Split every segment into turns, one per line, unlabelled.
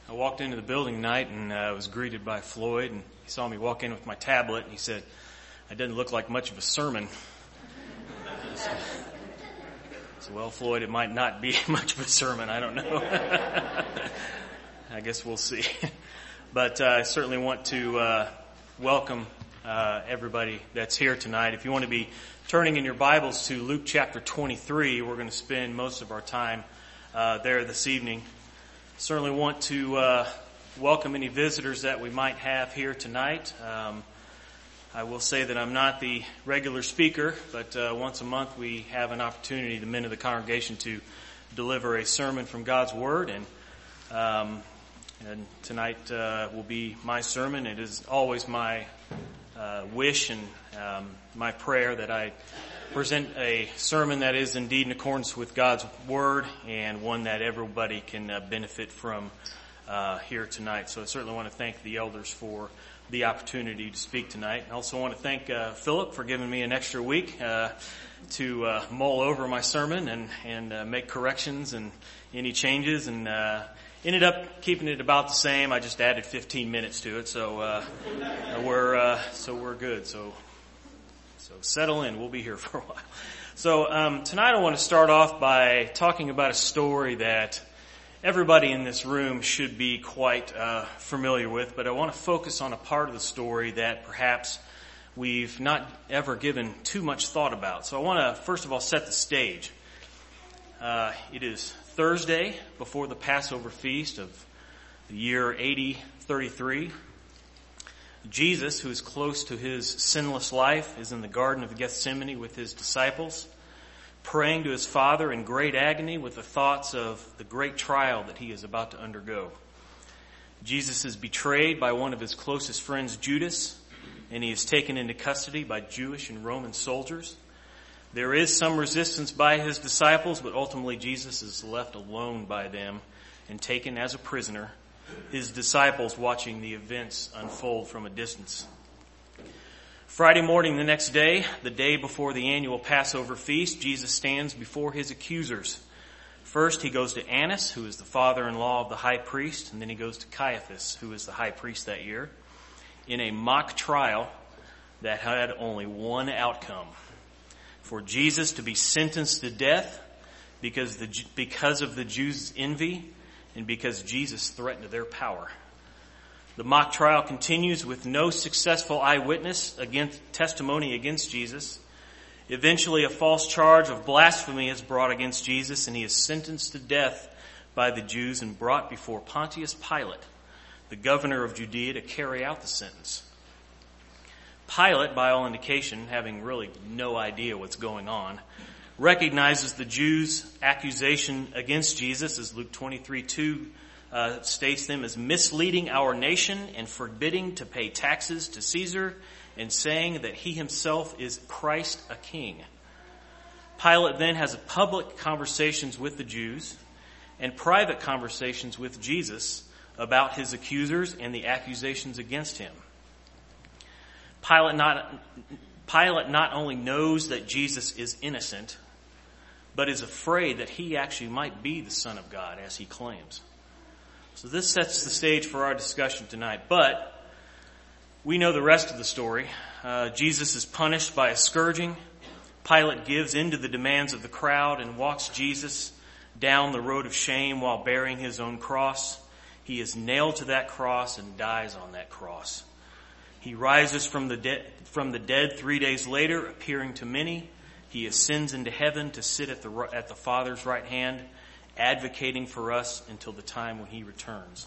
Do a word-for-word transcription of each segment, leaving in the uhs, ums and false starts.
I walked into the building tonight and uh, was greeted by Floyd, and he saw me walk in with my tablet, and he said, "I didn't look like much of a sermon." So, so, well, Floyd, it might not be much of a sermon. I don't know. I guess we'll see. But uh, I certainly want to uh, welcome uh, everybody that's here tonight. If you want to be turning in your Bibles to Luke chapter twenty-three, we're going to spend most of our time uh, there this evening. Certainly want to uh, welcome any visitors that we might have here tonight. Um, I will say that I'm not the regular speaker, but uh, once a month we have an opportunity, the men of the congregation, to deliver a sermon from God's Word, and um, and tonight uh, will be my sermon. It is always my uh, wish and um, my prayer that I present a sermon that is indeed in accordance with God's Word and one that everybody can uh, benefit from uh, here tonight. So I certainly want to thank the elders for the opportunity to speak tonight. I also want to thank uh, Philip for giving me an extra week uh, to uh, mull over my sermon and, and uh, make corrections and any changes, and uh, ended up keeping it about the same. I just added fifteen minutes to it, so uh, we're uh, so we're good. So. So settle in. We'll be here for a while. So um, tonight I want to start off by talking about a story that everybody in this room should be quite uh, familiar with, but I want to focus on a part of the story that perhaps we've not ever given too much thought about. So I want to first of all set the stage. Uh, it is Thursday before the Passover feast of the year A D thirty-three. Jesus, who is close to his sinless life, is in the Garden of Gethsemane with his disciples, praying to his Father in great agony with the thoughts of the great trial that he is about to undergo. Jesus is betrayed by one of his closest friends, Judas, and he is taken into custody by Jewish and Roman soldiers. There is some resistance by his disciples, but ultimately Jesus is left alone by them and taken as a prisoner, his disciples watching the events unfold from a distance. Friday morning the next day, the day before the annual Passover feast, Jesus stands before his accusers. First, he goes to Annas, who is the father-in-law of the high priest, and then he goes to Caiaphas, who is the high priest that year, in a mock trial that had only one outcome: for Jesus to be sentenced to death because the because of the Jews' envy, and because Jesus threatened their power. The mock trial continues with no successful eyewitness against testimony against Jesus. Eventually, a false charge of blasphemy is brought against Jesus, and he is sentenced to death by the Jews and brought before Pontius Pilate, the governor of Judea, to carry out the sentence. Pilate, by all indication, having really no idea what's going on, recognizes the Jews' accusation against Jesus, as Luke twenty-three two uh, states them, as misleading our nation and forbidding to pay taxes to Caesar, and saying that he himself is Christ, a king. Pilate then has public conversations with the Jews and private conversations with Jesus about his accusers and the accusations against him. Pilate not, Pilate not only knows that Jesus is innocent, but is afraid that he actually might be the Son of God, as he claims. So this sets the stage for our discussion tonight. But we know the rest of the story. Uh, Jesus is punished by a scourging. Pilate gives in to the demands of the crowd and walks Jesus down the road of shame while bearing his own cross. He is nailed to that cross and dies on that cross. He rises from the de- from the dead three days later, appearing to many. He ascends into heaven to sit at the at the Father's right hand, advocating for us until the time when he returns.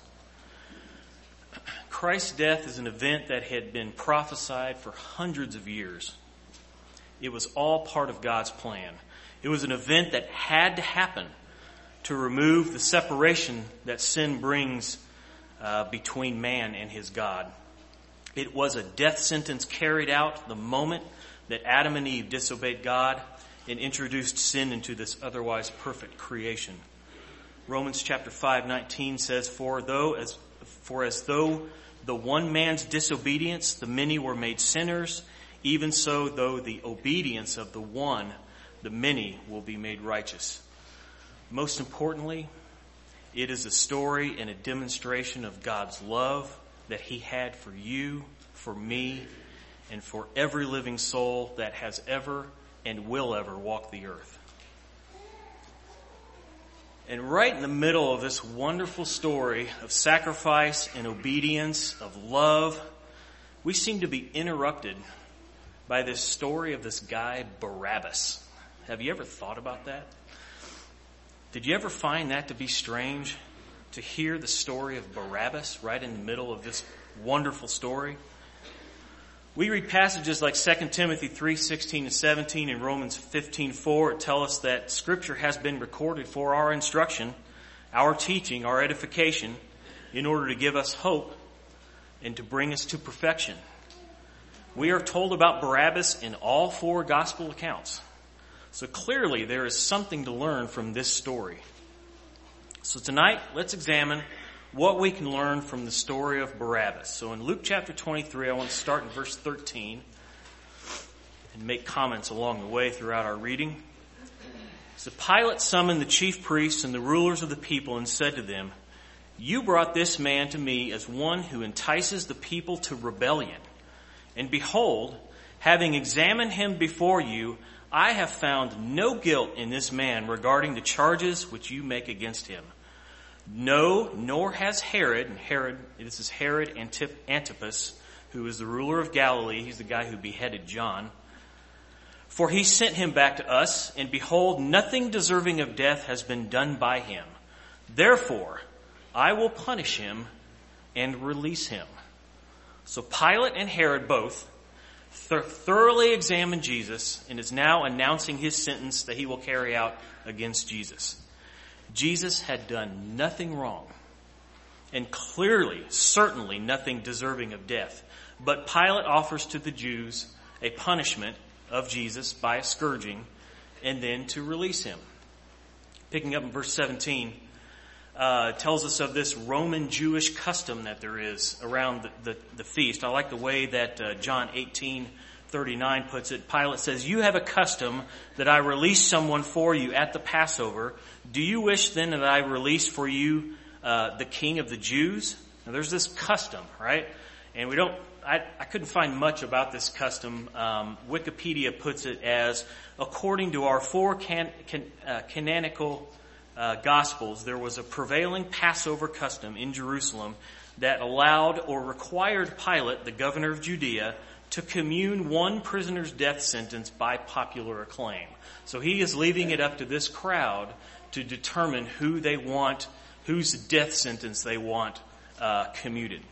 Christ's death is an event that had been prophesied for hundreds of years. It was all part of God's plan. It was an event that had to happen to remove the separation that sin brings uh, between man and his God. It was a death sentence carried out the moment that Adam and Eve disobeyed God and introduced sin into this otherwise perfect creation. Romans chapter five nineteen says, For though as for as though the one man's disobedience the many were made sinners, even so though the obedience of the one the many will be made righteous. Most importantly, It is a story and a demonstration of God's love that he had for you, for me, and for every living soul that has ever and will ever walk the earth. And right in the middle of this wonderful story of sacrifice and obedience, of love, we seem to be interrupted by this story of this guy, Barabbas. Have you ever thought about that? Did you ever find that to be strange, to hear the story of Barabbas right in the middle of this wonderful story? We read passages like Second Timothy three sixteen and seventeen and Romans fifteen four. It tell us that Scripture has been recorded for our instruction, our teaching, our edification, in order to give us hope and to bring us to perfection. We are told about Barabbas in all four gospel accounts. So clearly there is something to learn from this story. So tonight, let's examine what we can learn from the story of Barabbas. So in Luke chapter twenty-three, I want to start in verse thirteen and make comments along the way throughout our reading. So Pilate summoned the chief priests and the rulers of the people and said to them, "You brought this man to me as one who entices the people to rebellion. And behold, having examined him before you, I have found no guilt in this man regarding the charges which you make against him. No, nor has Herod," and Herod, this is Herod Antip- Antipas, who is the ruler of Galilee. He's the guy who beheaded John. "For he sent him back to us, and behold, nothing deserving of death has been done by him. Therefore, I will punish him and release him." So Pilate and Herod both th- thoroughly examined Jesus and is now announcing his sentence that he will carry out against Jesus. Jesus had done nothing wrong, and clearly, certainly nothing deserving of death. But Pilate offers to the Jews a punishment of Jesus by a scourging, and then to release him. Picking up in verse seventeen, uh, tells us of this Roman Jewish custom that there is around the, the, the feast. I like the way that uh, John eighteen thirty-nine puts it. Pilate says, "You have a custom that I release someone for you at the Passover. Do you wish then that I release for you uh, the King of the Jews?" Now there's this custom, right? And we don't, I, I couldn't find much about this custom. Um, Wikipedia puts it as, according to our four can, can, uh, canonical uh, Gospels, there was a prevailing Passover custom in Jerusalem that allowed or required Pilate, the governor of Judea, to commune one prisoner's death sentence by popular acclaim. So he is leaving it up to this crowd to determine who they want, whose death sentence they want uh, commuted.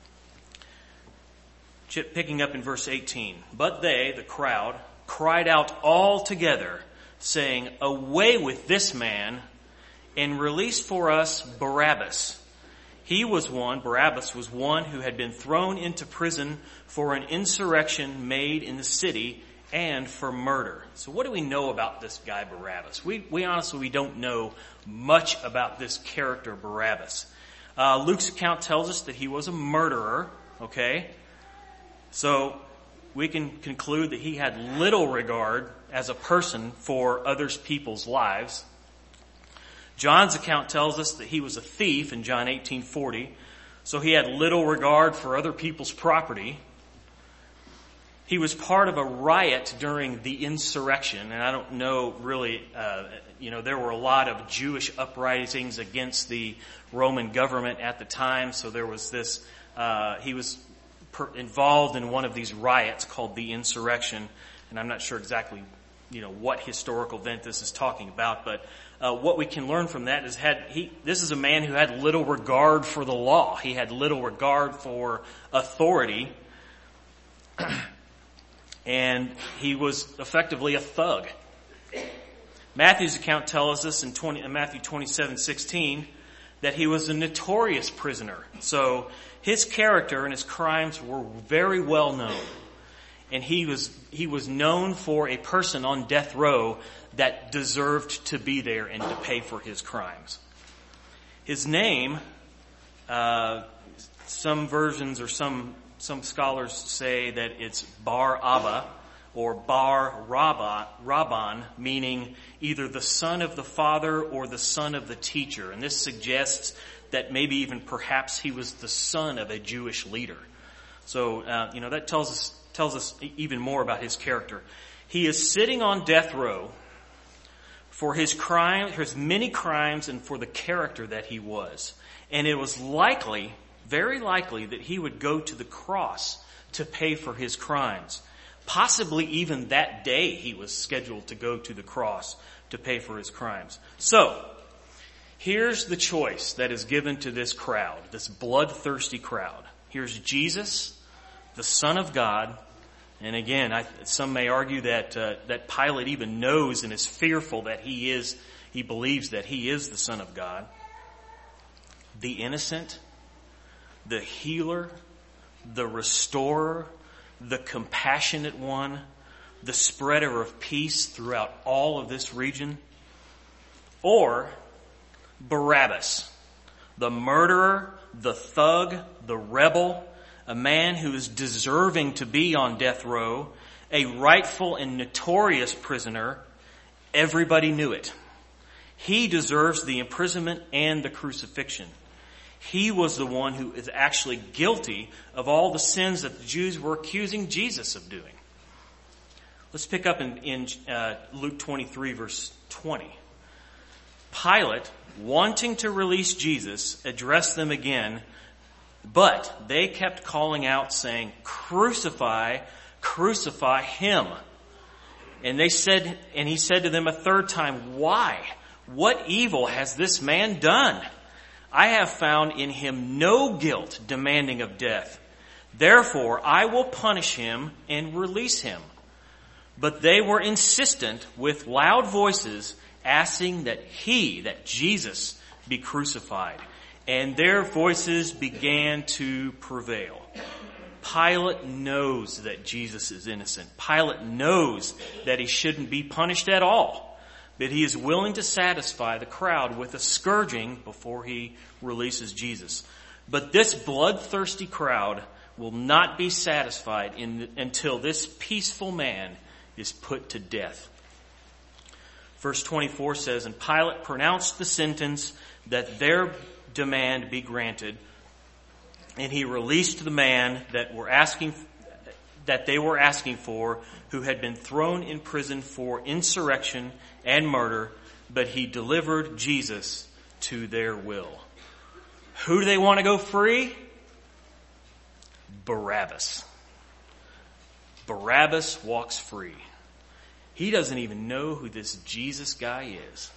Picking up in verse eighteen. "But they," the crowd, "cried out all together, saying, 'Away with this man, and release for us Barabbas.' He was one, Barabbas was one who had been thrown into prison for an insurrection made in the city and for murder." So what do we know about this guy Barabbas? We, we honestly, we don't know much about this character Barabbas. Uh, Luke's account tells us that he was a murderer, okay? So we can conclude that he had little regard as a person for others people's lives. John's account tells us that he was a thief in John eighteen forty, so he had little regard for other people's property. He was part of a riot during the insurrection, and I don't know really, uh, you know, there were a lot of Jewish uprisings against the Roman government at the time, so there was this, uh, he was per- involved in one of these riots called the insurrection, and I'm not sure exactly, you know, what historical event this is talking about, but uh, what we can learn from that is had he, this is a man who had little regard for the law. He had little regard for authority. And he was effectively a thug. Matthew's account tells us in, twenty, in Matthew twenty-seven sixteen that he was a notorious prisoner. So his character and his crimes were very well known. And he was he was known for a person on death row that deserved to be there and to pay for his crimes. His name, uh, some versions or some Some scholars say that it's Bar Abba or Bar Rabban, meaning either the son of the father or the son of the teacher. And this suggests that maybe even perhaps he was the son of a Jewish leader. So, uh, you know, that tells us, tells us even more about his character. He is sitting on death row for his crime, his many crimes, and for the character that he was. And it was likely, very likely, that he would go to the cross to pay for his crimes. Possibly even that day he was scheduled to go to the cross to pay for his crimes. So, here's the choice that is given to this crowd, this bloodthirsty crowd. Here's Jesus, the Son of God. And again, I, some may argue that uh, that Pilate even knows and is fearful that he is, he believes that he is the Son of God. The innocent, the healer, the restorer, the compassionate one, the spreader of peace throughout all of this region. Or Barabbas, the murderer, the thug, the rebel, a man who is deserving to be on death row, a rightful and notorious prisoner. Everybody knew it. He deserves the imprisonment and the crucifixion. He was the one who is actually guilty of all the sins that the Jews were accusing Jesus of doing. Let's pick up in, in uh, Luke twenty-three, verse twenty. Pilate, wanting to release Jesus, addressed them again, but they kept calling out, saying, "Crucify, crucify him." And they said, and he said to them a third time, "Why? What evil has this man done? I have found in him no guilt demanding of death. Therefore, I will punish him and release him." But they were insistent with loud voices, asking that he, that Jesus, be crucified. And their voices began to prevail. Pilate knows that Jesus is innocent. Pilate knows that he shouldn't be punished at all. But he is willing to satisfy the crowd with a scourging before he releases Jesus. But this bloodthirsty crowd will not be satisfied in, until this peaceful man is put to death. Verse twenty-four says, "And Pilate pronounced the sentence that their demand be granted, and he released the man that were asking that they were asking for, who had been thrown in prison for insurrection and murder, but he delivered Jesus to their will." Who do they want to go free? Barabbas. Barabbas walks free. He doesn't even know who this Jesus guy is.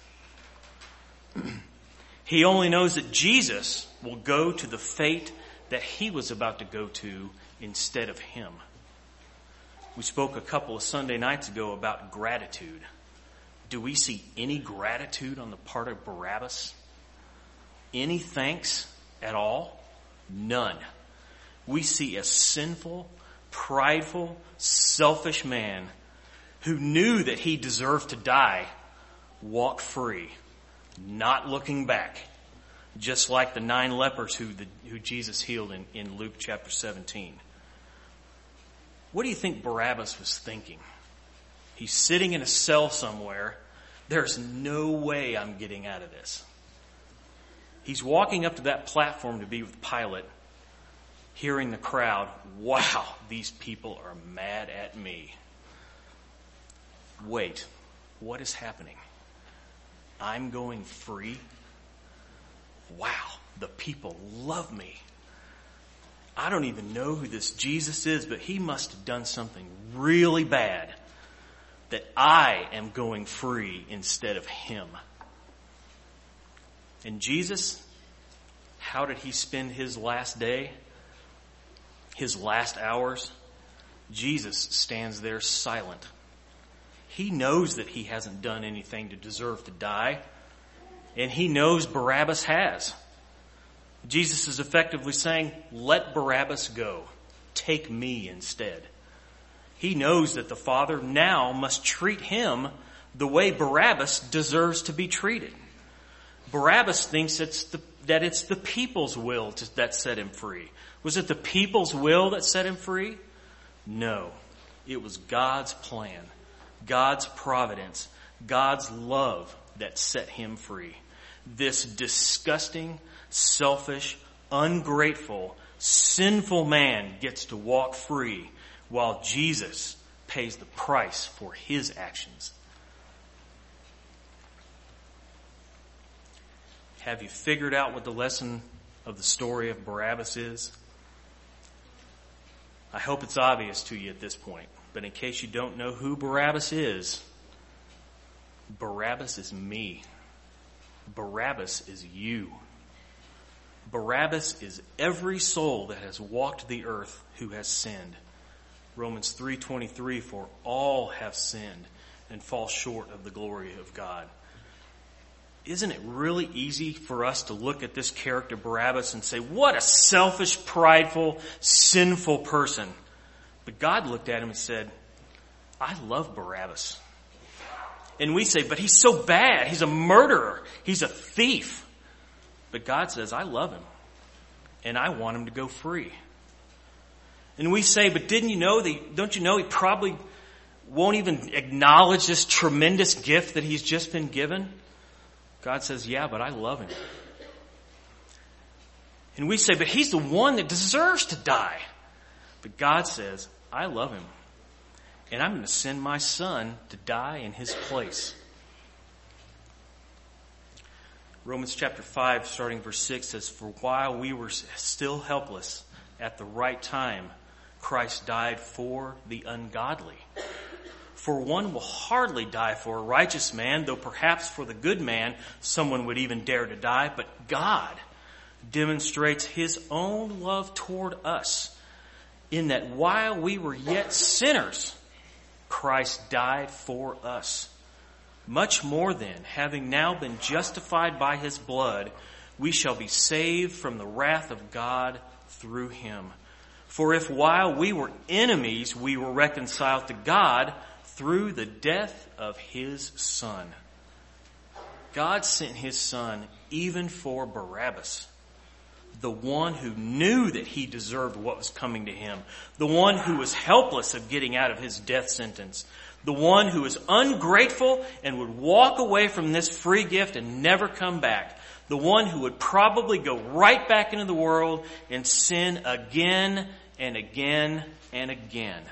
He only knows that Jesus will go to the fate that he was about to go to instead of him. We spoke a couple of Sunday nights ago about gratitude. Do we see any gratitude on the part of Barabbas? Any thanks at all? None. We see a sinful, prideful, selfish man who knew that he deserved to die walk free, not looking back, just like the nine lepers who, the, who Jesus healed in, in Luke chapter seventeen. What do you think Barabbas was thinking? He's sitting in a cell somewhere. There's no way I'm getting out of this. He's walking up to that platform to be with Pilate, hearing the crowd, "Wow, these people are mad at me. Wait, what is happening? I'm going free? Wow, the people love me. I don't even know who this Jesus is, but he must have done something really bad that I am going free instead of him." And Jesus, how did he spend his last day? His last hours? Jesus stands there silent. He knows that he hasn't done anything to deserve to die. And he knows Barabbas has. Jesus is effectively saying, "Let Barabbas go. Take me instead." He knows that the Father now must treat him the way Barabbas deserves to be treated. Barabbas thinks it's the, that it's the people's will to, that set him free. Was it the people's will that set him free? No. It was God's plan, God's providence, God's love that set him free. This disgusting, selfish, ungrateful, sinful man gets to walk free while Jesus pays the price for his actions. Have you figured out what the lesson of the story of Barabbas is? I hope it's obvious to you at this point, but in case you don't know who Barabbas is, Barabbas is me. Barabbas is you. Barabbas is every soul that has walked the earth who has sinned. Romans three twenty-three, for all have sinned and fall short of the glory of God. Isn't it really easy for us to look at this character Barabbas and say, what a selfish, prideful, sinful person. But God looked at him and said, I love Barabbas. And we say, but he's so bad. He's a murderer. He's a thief. But God says, I love him. And I want him to go free. And we say, but didn't you know, that, don't you know he probably won't even acknowledge this tremendous gift that he's just been given? God says, yeah, but I love him. And we say, but he's the one that deserves to die. But God says, I love him. And I'm going to send my son to die in his place. Romans chapter five, starting verse six says, for while we were still helpless, at the right time, Christ died for the ungodly. For one will hardly die for a righteous man, though perhaps for the good man someone would even dare to die. But God demonstrates his own love toward us in that while we were yet sinners, Christ died for us. Much more then, having now been justified by his blood, we shall be saved from the wrath of God through him. For if while we were enemies, we were reconciled to God through the death of his son. God sent his son even for Barabbas, the one who knew that he deserved what was coming to him, the one who was helpless of getting out of his death sentence, the one who was ungrateful and would walk away from this free gift and never come back, the one who would probably go right back into the world and sin again and again and again.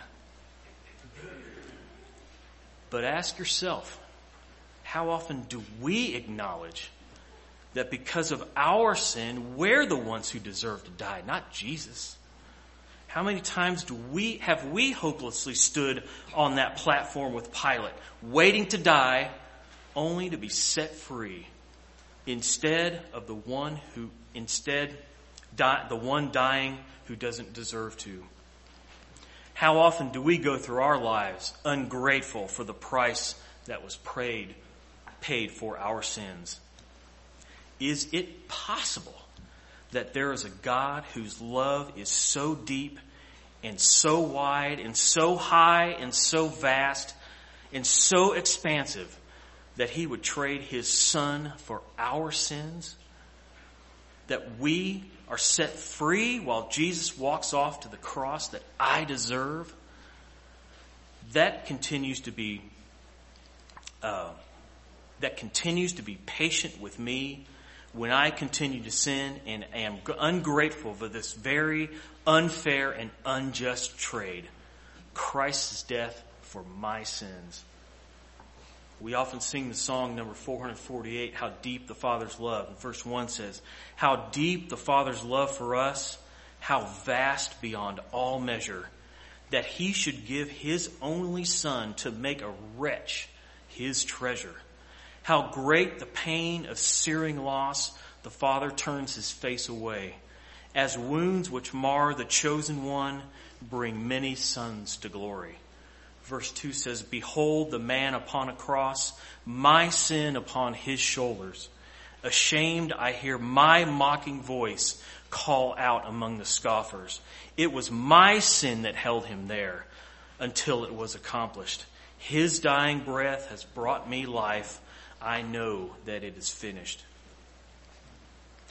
But ask yourself, how often do we acknowledge that because of our sin, we're the ones who deserve to die, not Jesus? How many times do we have we hopelessly stood on that platform with Pilate, waiting to die, only to be set free, instead of the one who instead die, the one dying who doesn't deserve to? How often do we go through our lives ungrateful for the price that was paid, paid for our sins? Is it possible that there is a God whose love is so deep and so wide and so high and so vast and so expansive that he would trade his son for our sins? That we are set free while Jesus walks off to the cross that I deserve? That continues to be uh, that continues to be patient with me when I continue to sin and am ungrateful for this very unfair and unjust trade, Christ's death for my sins. We often sing the song number four forty-eight, How Deep the Father's Love. And verse one says, how deep the Father's love for us, how vast beyond all measure, that he should give his only Son to make a wretch his treasure. How great the pain of searing loss, the Father turns his face away, as wounds which mar the chosen one bring many sons to glory. Verse two says, behold the man upon a cross, my sin upon his shoulders. Ashamed, I hear my mocking voice call out among the scoffers. It was my sin that held him there until it was accomplished. His dying breath has brought me life. I know that it is finished.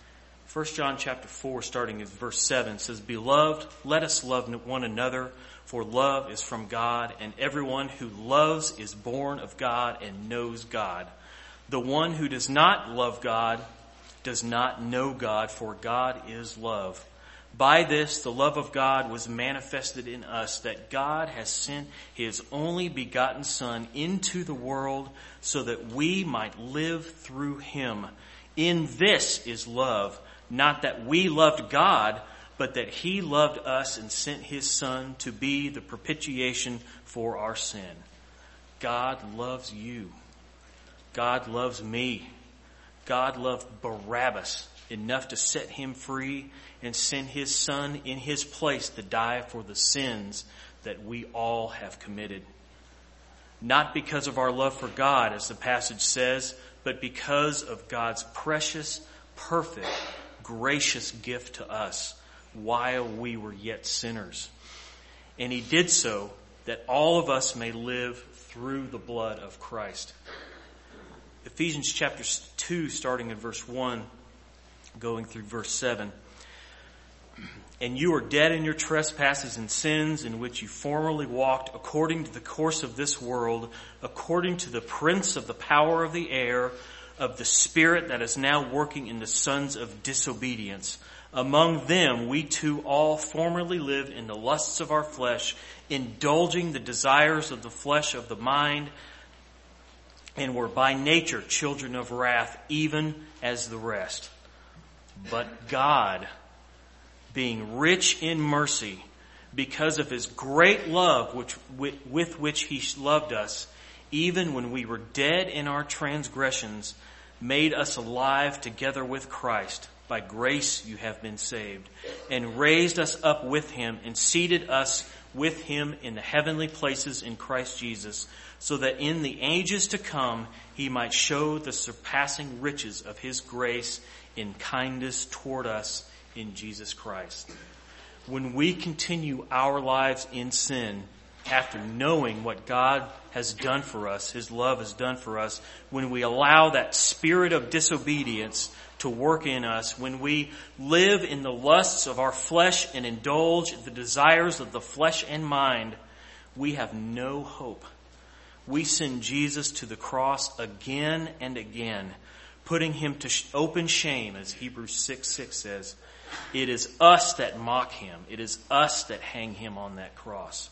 First John chapter four, starting at verse seven, says, "Beloved, let us love one another, for love is from God, and everyone who loves is born of God and knows God. The one who does not love God does not know God, for God is love. By this, the love of God was manifested in us, that God has sent his only begotten Son into the world so that we might live through him. In this is love, not that we loved God, but that he loved us and sent his Son to be the propitiation for our sin." God loves you. God loves me. God loved Barabbas enough to set him free and send his Son in his place to die for the sins that we all have committed. Not because of our love for God, as the passage says, but because of God's precious, perfect, gracious gift to us while we were yet sinners. And he did so that all of us may live through the blood of Christ. Ephesians chapter two, starting at verse one, going through verse seven. "And you are dead in your trespasses and sins, in which you formerly walked according to the course of this world, according to the prince of the power of the air, of the spirit that is now working in the sons of disobedience. Among them we too all formerly lived in the lusts of our flesh, indulging the desires of the flesh of the mind, and were by nature children of wrath, even as the rest. But God, being rich in mercy, because of his great love which, with, with which he loved us, even when we were dead in our transgressions, made us alive together with Christ. By grace you have been saved, and raised us up with him, and seated us with him in the heavenly places in Christ Jesus, so that in the ages to come he might show the surpassing riches of his grace in kindness toward us in Jesus Christ." When we continue our lives in sin, after knowing what God has done for us, his love has done for us, when we allow that spirit of disobedience to work in us, when we live in the lusts of our flesh and indulge the desires of the flesh and mind, we have no hope. We send Jesus to the cross again and again, putting him to open shame, as Hebrews six six says. It is us that mock him. It is us that hang him on that cross.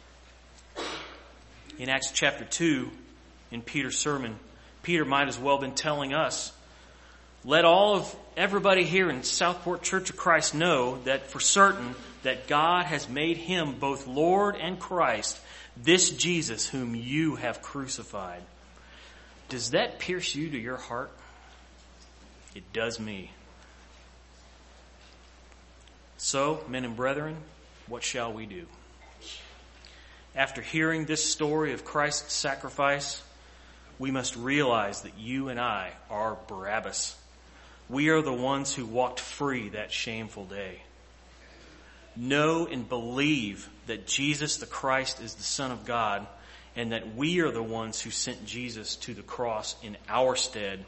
In Acts chapter two, in Peter's sermon, Peter might as well have been telling us, let all of everybody here in Southport Church of Christ know that for certain that God has made him both Lord and Christ, this Jesus whom you have crucified. Does that pierce you to your heart? It does me. So, men and brethren, what shall we do? After hearing this story of Christ's sacrifice, we must realize that you and I are Barabbas. We are the ones who walked free that shameful day. Know and believe that Jesus the Christ is the Son of God, and that we are the ones who sent Jesus to the cross in our stead.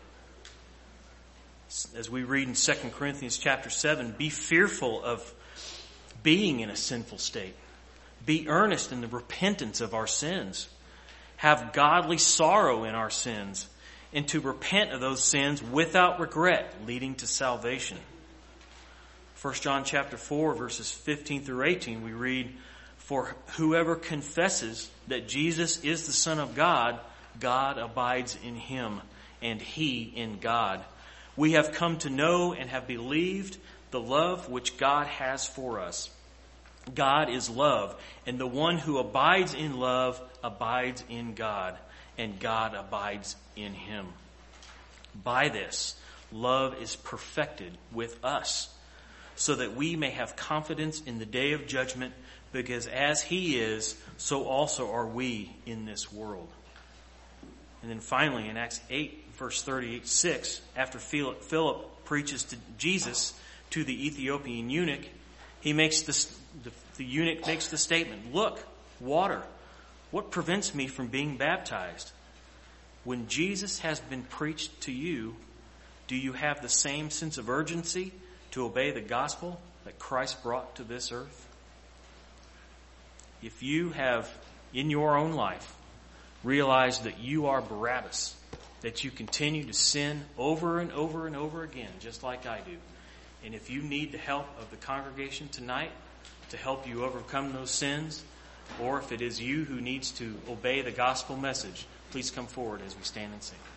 As we read in Second Corinthians chapter seven, be fearful of being in a sinful state. Be earnest in the repentance of our sins. Have godly sorrow in our sins, and to repent of those sins without regret, leading to salvation. First John chapter four, verses fifteen through eighteen, we read, "For whoever confesses that Jesus is the Son of God, God abides in him, and he in God. We have come to know and have believed the love which God has for us. God is love, and the one who abides in love abides in God, and God abides in him. By this, love is perfected with us, so that we may have confidence in the day of judgment, because as he is, so also are we in this world." And then finally, in Acts eight, verse thirty-six, after Philip, Philip preaches to Jesus to the Ethiopian eunuch, he makes this, the, the eunuch makes the statement, "Look, water. What prevents me from being baptized?" When Jesus has been preached to you, do you have the same sense of urgency to obey the gospel that Christ brought to this earth? If you have, in your own life, realized that you are Barabbas, that you continue to sin over and over and over again, just like I do, and if you need the help of the congregation tonight to help you overcome those sins, or if it is you who needs to obey the gospel message, please come forward as we stand and sing.